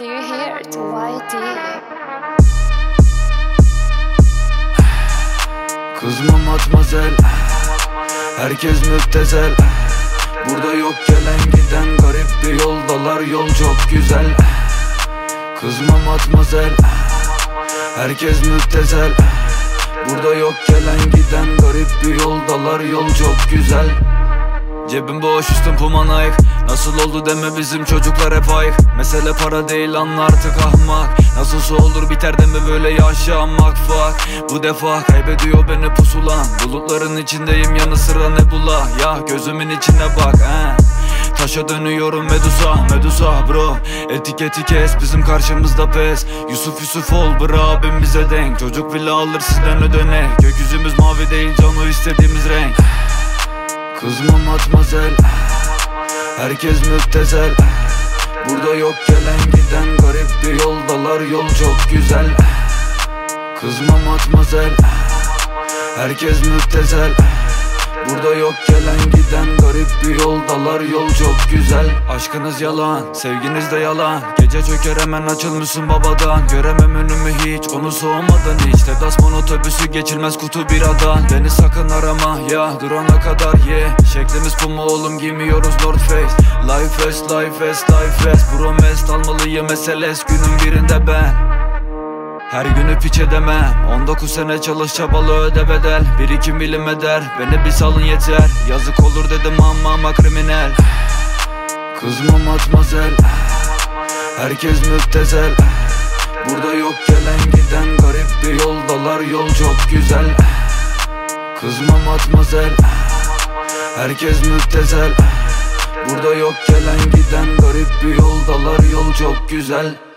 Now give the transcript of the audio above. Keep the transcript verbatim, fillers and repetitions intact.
Do you hear it? Y T. Kızma matmazel, herkes müptezel. Burada yok gelen giden, garip bir yoldalar, yol çok güzel. Kızma matmazel, herkes müptezel. Burada yok gelen giden, garip bir yoldalar, yol çok güzel. Cebim boş, üstüm Puma Nike. Nasıl oldu deme, bizim çocuklar hep ayık. Mesele para değil, anla artık ahmak. Nasılsa olur biter deme, böyle yaşamak fuck. Bu defa kaybediyor beni pusulan. Bulutların içindeyim, yanı sıra nebula. Ya gözümün içine bak he. Taşa dönüyorum Medusa, Medusa bro. Etiketi kes, bizim karşımızda pes. Yusuf Yusuf ol bro, abim bize denk. Çocuk villa alır sizden ödene. Gökyüzümüz mavi değil, canı istediğimiz renk. Kızma matmazel, herkes müptezel. Burada yok gelen giden, garip bir yoldalar, yol çok güzel. Kızma matmazel, herkes müptezel. Burada yok gelen giden, garip bir yoldalar, yol çok güzel. Aşkınız yalan, sevginiz de yalan. Gece çöker hemen açılmışsın babadan. Göremem önümü hiç, onu soğumadan hiç. Deplasman otobüsü geçilmez kutu biradan. Beni sakın arama ya, durana kadar ye yeah. Şeklimiz Puma oğlum, giymiyoruz North Face. Life fast, life fast, life fast. Promest almalıyım S L S, günün birinde ben. Her günü piç edemem. on dokuz sene çalış, çabalı öde bedel. Bir iki milim eder, beni bir salın yeter. Yazık olur dedim ama ama kriminal. Kızma matmazel, herkes müptezel. Burada yok gelen giden, garip bir yoldalar, yol çok güzel. Kızma matmazel, herkes müptezel. Burada yok gelen giden, garip bir yoldalar, yol çok güzel.